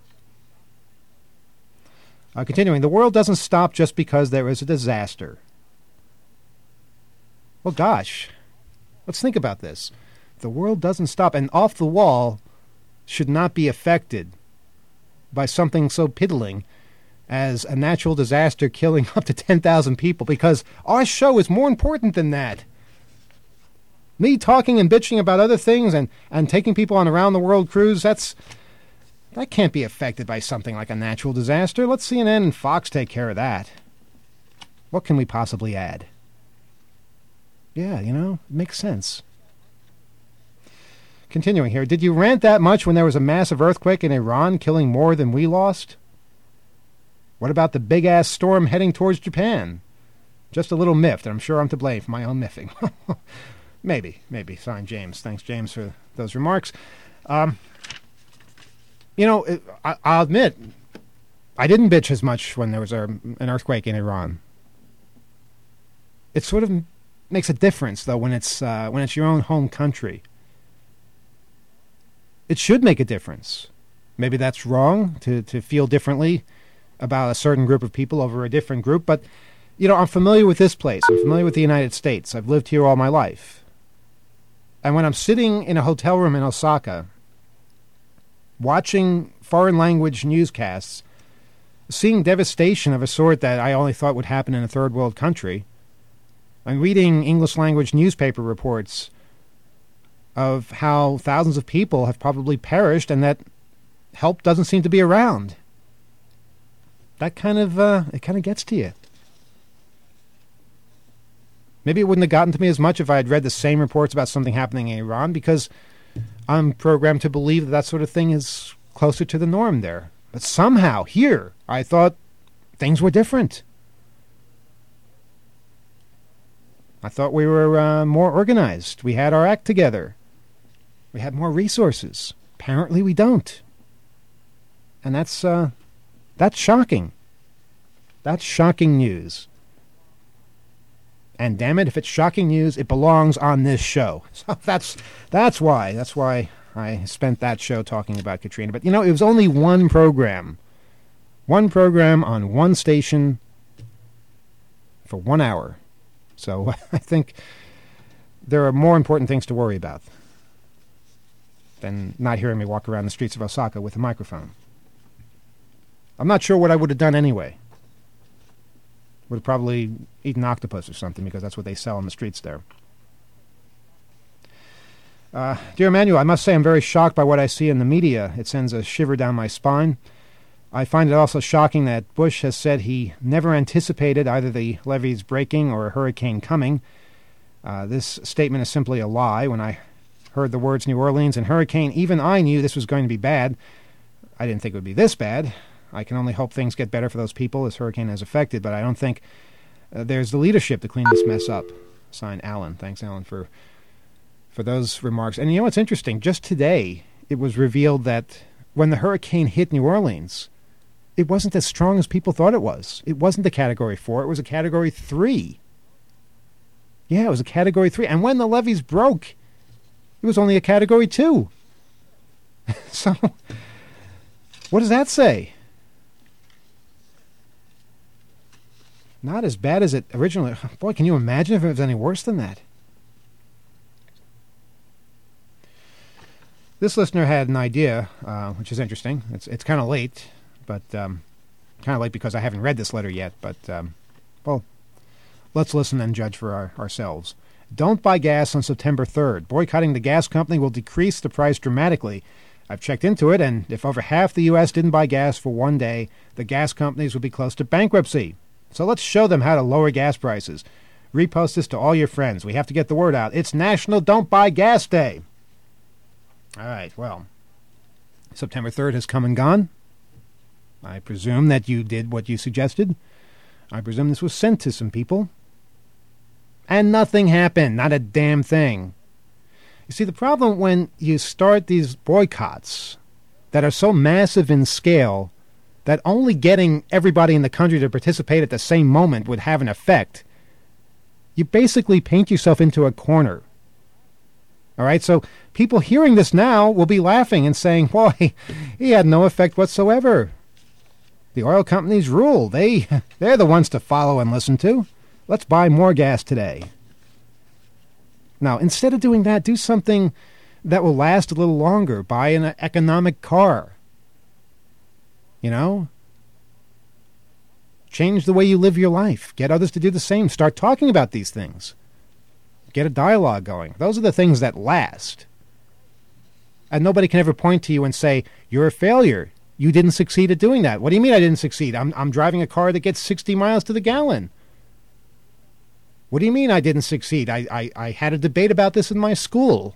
Continuing, the world doesn't stop just because there is a disaster. Well, gosh, let's think about this. The world doesn't stop, and off the wall should not be affected by something so piddling as a natural disaster killing up to 10,000 people, because our show is more important than that. Me talking and bitching about other things and taking people on a round-the-world cruise, that can't be affected by something like a natural disaster. Let CNN and Fox take care of that. What can we possibly add? Yeah, it makes sense. Continuing here, did you rant that much when there was a massive earthquake in Iran killing more than we lost? What about the big-ass storm heading towards Japan? Just a little miffed, and I'm sure I'm to blame for my own miffing. Maybe. Signed, James. Thanks, James, for those remarks. I'll admit, I didn't bitch as much when there was an earthquake in Iran. It sort of makes a difference, though, when it's your own home country. It should make a difference. Maybe that's wrong to feel differently about a certain group of people over a different group, but I'm familiar with this place. I'm familiar with the United States. I've lived here all my life. And when I'm sitting in a hotel room in Osaka, watching foreign language newscasts, seeing devastation of a sort that I only thought would happen in a third world country, I'm reading English language newspaper reports of how thousands of people have probably perished and that help doesn't seem to be around. That kind of gets to you. Maybe it wouldn't have gotten to me as much if I had read the same reports about something happening in Iran, because I'm programmed to believe that sort of thing is closer to the norm there. But somehow, here, I thought things were different. I thought we were more organized. We had our act together. We had more resources. Apparently we don't. And that's shocking. That's shocking news. And damn it, if it's shocking news, it belongs on this show. So that's why I spent that show talking about Katrina. But it was only one program on one station for 1 hour. So I think there are more important things to worry about than not hearing me walk around the streets of Osaka with a microphone. I'm not sure what I would have done anyway. Would have probably eaten octopus or something, because that's what they sell on the streets there. Dear Emmanuel, I must say I'm very shocked by what I see in the media. It sends a shiver down my spine. I find it also shocking that Bush has said he never anticipated either the levees breaking or a hurricane coming. This statement is simply a lie. When I heard the words New Orleans and hurricane, even I knew this was going to be bad. I didn't think it would be this bad. I can only hope things get better for those people this hurricane has affected, but I don't think there's the leadership to clean this mess up. Signed, Alan. Thanks, Alan, for those remarks. And what's interesting? Just today, it was revealed that when the hurricane hit New Orleans, it wasn't as strong as people thought it was. It wasn't a Category 4. It was a Category 3. Yeah, it was a Category 3. And when the levees broke, it was only a Category 2. So, what does that say? Not as bad as it originally... Boy, can you imagine if it was any worse than that? This listener had an idea, which is interesting. It's kind of late, but kind of late because I haven't read this letter yet. But, well, let's listen and judge for ourselves. Don't buy gas on September 3rd. Boycotting the gas company will decrease the price dramatically. I've checked into it, and if over half the U.S. didn't buy gas for one day, the gas companies would be close to bankruptcy. So let's show them how to lower gas prices. Repost this to all your friends. We have to get the word out. It's National Don't Buy Gas Day. All right, well, September 3rd has come and gone. I presume that you did what you suggested. I presume this was sent to some people. And nothing happened. Not a damn thing. You see, the problem when you start these boycotts that are so massive in scale that only getting everybody in the country to participate at the same moment would have an effect, you basically paint yourself into a corner. All right, so people hearing this now will be laughing and saying, boy, he had no effect whatsoever. The oil companies rule. They're the ones to follow and listen to. Let's buy more gas today. Now, instead of doing that, do something that will last a little longer. Buy an economic car. You know? Change the way you live your life. Get others to do the same. Start talking about these things. Get a dialogue going. Those are the things that last. And nobody can ever point to you and say, you're a failure. You didn't succeed at doing that. What do you mean I didn't succeed? I'm driving a car that gets 60 miles to the gallon. What do you mean I didn't succeed? I had a debate about this in my school.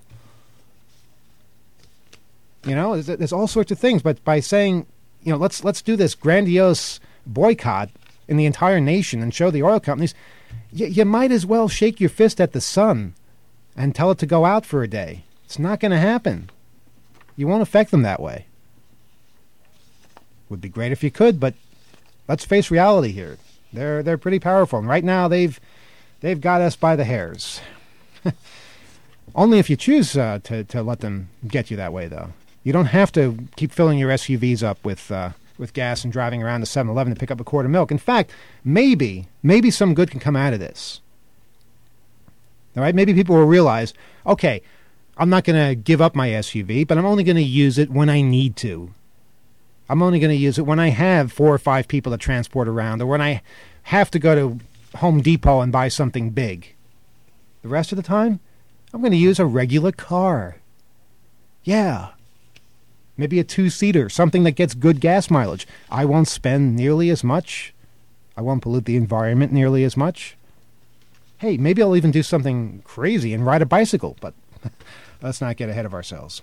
You know, there's all sorts of things. But by saying, you know, let's do this grandiose boycott in the entire nation and show the oil companies, you might as well shake your fist at the sun and tell it to go out for a day. It's not going to happen. You won't affect them that way. Would be great if you could, but let's face reality here. They're pretty powerful, and right now they've got us by the hairs. Only if you choose to let them get you that way, though. You don't have to keep filling your SUVs up with gas and driving around to 7-Eleven to pick up a quart of milk. In fact, maybe some good can come out of this. All right, maybe people will realize, okay, I'm not going to give up my SUV, but I'm only going to use it when I need to. I'm only going to use it when I have 4 or 5 people to transport around, or when I have to go to Home Depot and buy something big. The rest of the time, I'm going to use a regular car. Yeah. Maybe a 2-seater, something that gets good gas mileage. I won't spend nearly as much. I won't pollute the environment nearly as much. Hey, maybe I'll even do something crazy and ride a bicycle, but let's not get ahead of ourselves.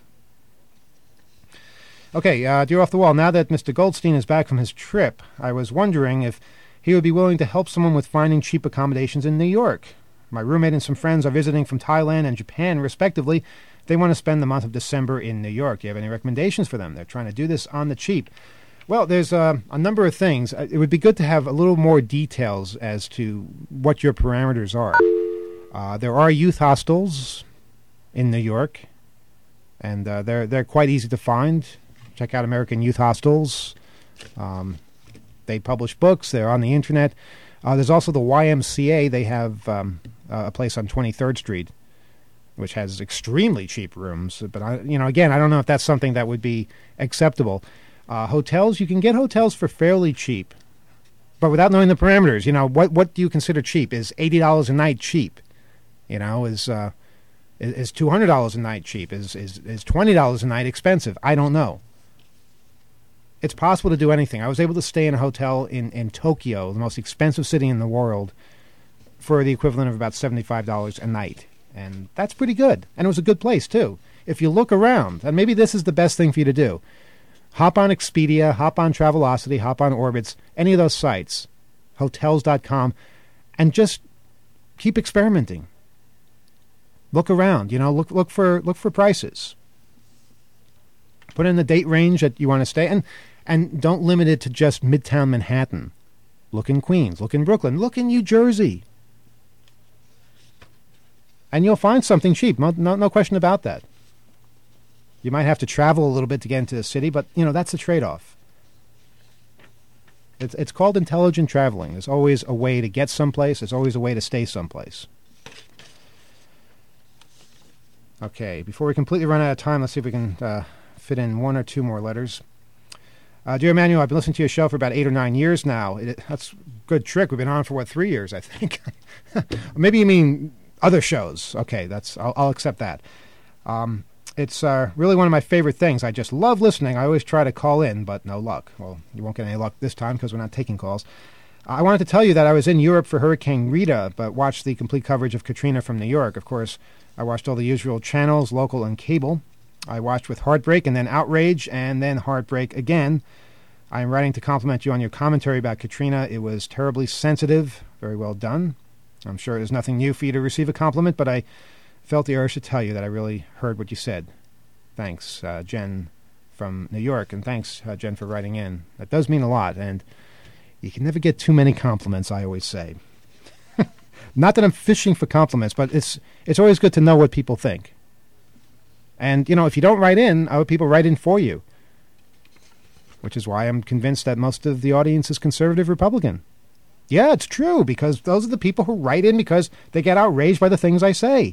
Okay, Dear Off the Wall, now that Mr. Goldstein is back from his trip, I was wondering if he would be willing to help someone with finding cheap accommodations in New York. My roommate and some friends are visiting from Thailand and Japan, respectively. They want to spend the month of December in New York. Do you have any recommendations for them? They're trying to do this on the cheap. Well, there's a number of things. It would be good to have a little more details as to what your parameters are. There are youth hostels in New York, and they're quite easy to find. Check out American Youth Hostels. They publish books. They're on the internet. There's also the YMCA. They have a place on 23rd Street, which has extremely cheap rooms. But, again, I don't know if that's something that would be acceptable. Hotels, you can get hotels for fairly cheap, but without knowing the parameters. You know, what do you consider cheap? Is $80 a night cheap? You know, is $200 a night cheap? Is $20 a night expensive? I don't know. It's possible to do anything. I was able to stay in a hotel in Tokyo, the most expensive city in the world, for the equivalent of about $75 a night. And that's pretty good. And it was a good place, too. If you look around, and maybe this is the best thing for you to do, hop on Expedia, hop on Travelocity, hop on Orbitz, any of those sites, hotels.com, and just keep experimenting. Look around, look for prices. Put in the date range that you want to stay, and don't limit it to just Midtown Manhattan. Look in Queens, look in Brooklyn, look in New Jersey. And you'll find something cheap, no question about that. You might have to travel a little bit to get into the city, but, that's the trade-off. It's called intelligent traveling. There's always a way to get someplace. There's always a way to stay someplace. Okay, before we completely run out of time, let's see if we can fit in one or two more letters. Dear Emmanuel, I've been listening to your show for about 8 or 9 years now. That's a good trick. We've been on for, 3 years, I think. Maybe you mean other shows. Okay, I'll accept that. It's really one of my favorite things. I just love listening. I always try to call in, but no luck. Well, you won't get any luck this time because we're not taking calls. I wanted to tell you that I was in Europe for Hurricane Rita, but watched the complete coverage of Katrina from New York. Of course, I watched all the usual channels, local and cable. I watched with heartbreak and then outrage and then heartbreak again. I am writing to compliment you on your commentary about Katrina. It was terribly sensitive, very well done. I'm sure it was nothing new for you to receive a compliment, but I felt the urge to tell you that I really heard what you said. Thanks, Jen from New York, and thanks, Jen, for writing in. That does mean a lot, and you can never get too many compliments, I always say. Not that I'm fishing for compliments, but it's always good to know what people think. And, if you don't write in, other people write in for you, which is why I'm convinced that most of the audience is conservative Republican. Yeah, it's true, because those are the people who write in because they get outraged by the things I say.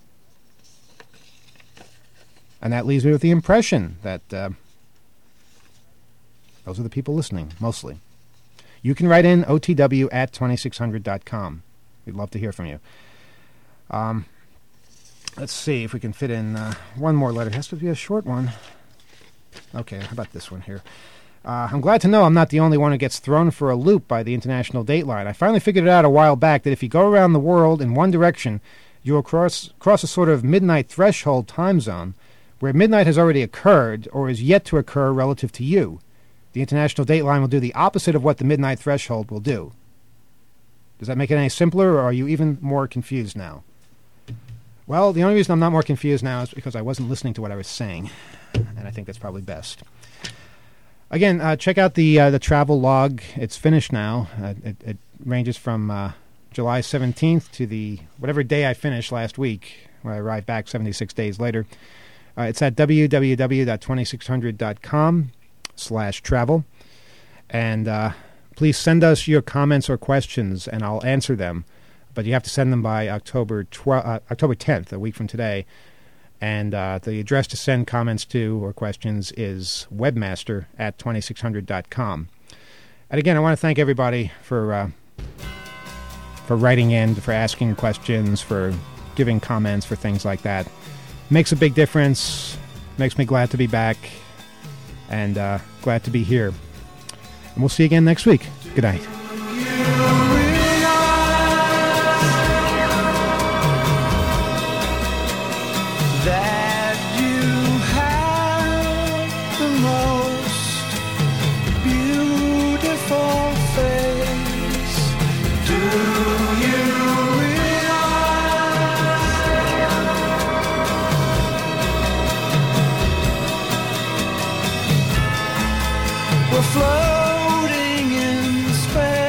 And that leaves me with the impression that those are the people listening, mostly. You can write in otw@2600.com. We'd love to hear from you. Let's see if we can fit in one more letter. It has to be a short one. Okay, how about this one here? I'm glad to know I'm not the only one who gets thrown for a loop by the international dateline. I finally figured it out a while back that if you go around the world in one direction, you will cross a sort of midnight threshold time zone where midnight has already occurred or is yet to occur relative to you. The international dateline will do the opposite of what the midnight threshold will do. Does that make it any simpler, or are you even more confused now? Well, the only reason I'm not more confused now is because I wasn't listening to what I was saying, and I think that's probably best. Again, check out the travel log. It's finished now. It ranges from July 17th to the whatever day I finished last week, where I arrived back 76 days later. It's at www.2600.com/travel. And please send us your comments or questions, and I'll answer them. But you have to send them by October 10th, a week from today. And the address to send comments to or questions is webmaster@2600.com. And again, I want to thank everybody for writing in, for asking questions, for giving comments, for things like that. Makes a big difference. Makes me glad to be back, and glad to be here. And we'll see you again next week. Good night. That you have the most beautiful face. Do you realize we're floating in space?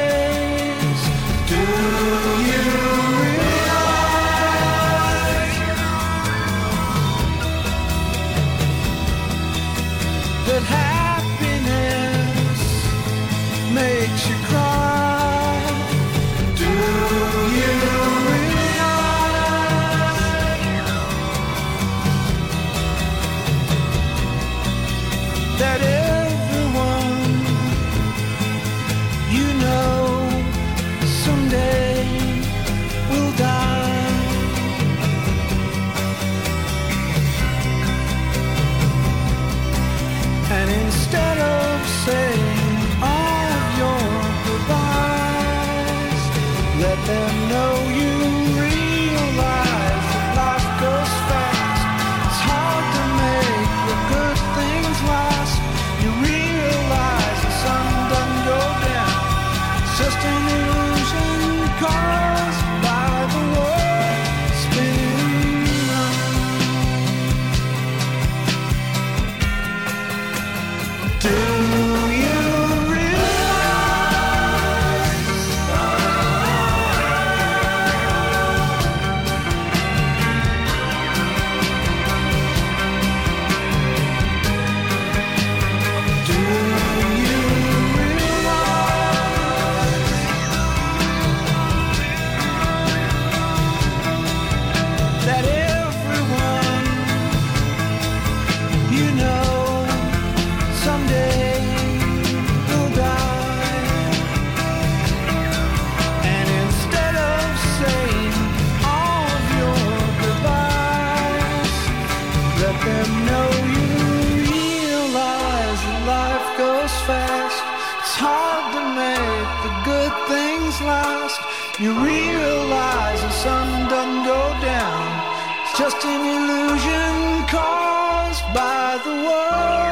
you realize the sun doesn't go down. It's just an illusion caused by the world.